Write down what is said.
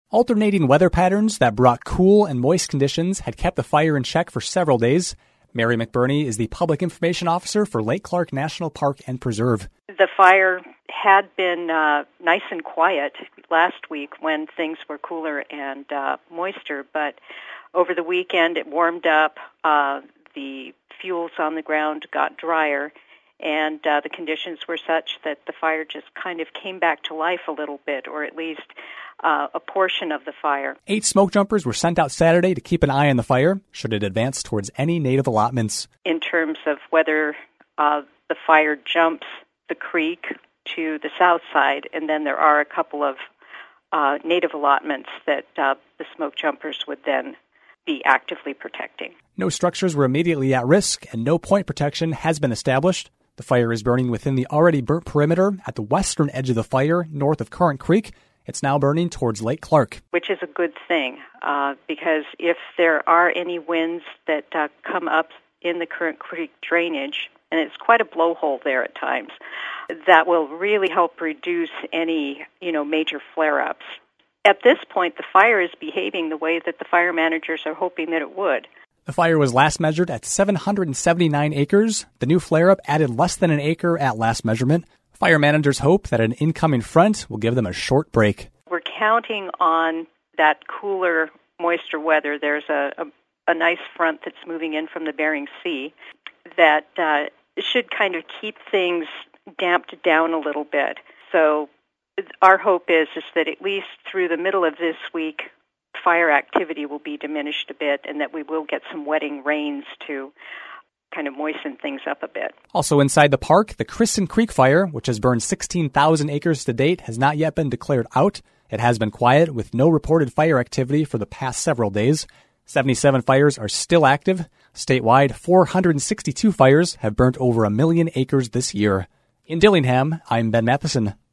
Alternating weather patterns that brought cool and moist conditions had kept the fire in check for several days. Mary McBurney is the Public Information Officer for Lake Clark National Park and Preserve. The fire had been nice and quiet last week when things were cooler and moister, but over the weekend it warmed up, the fuels on the ground got drier, and the conditions were such that the fire just kind of came back to life a little bit, or at least a portion of the fire. 8 smoke jumpers were sent out Saturday to keep an eye on the fire should it advance towards any native allotments. In terms of whether the fire jumps the creek to the south side, and then there are a couple of native allotments that the smoke jumpers would then be actively protecting. No structures were immediately at risk, and no point protection has been established. The fire is burning within the already burnt perimeter at the western edge of the fire, north of Current Creek. It's now burning towards Lake Clark. Which is a good thing, because if there are any winds that come up in the Current Creek drainage, and it's quite a blowhole there at times, that will really help reduce any, major flare-ups. At this point, the fire is behaving the way that the fire managers are hoping that it would. The fire was last measured at 779 acres. The new flare-up added less than an acre at last measurement. Fire managers hope that an incoming front will give them a short break. We're counting on that cooler, moister weather. There's a nice front that's moving in from the Bering Sea that should kind of keep things damped down a little bit. So our hope is that at least through the middle of this week, fire activity will be diminished a bit, and that we will get some wetting rains to kind of moisten things up a bit. Also inside the park, the Kristen Creek fire, which has burned 16,000 acres to date, has not yet been declared out. It has been quiet, with no reported fire activity for the past several days. 77 fires are still active. Statewide, 462 fires have burnt over 1 million acres this year. In Dillingham, I'm Ben Matheson.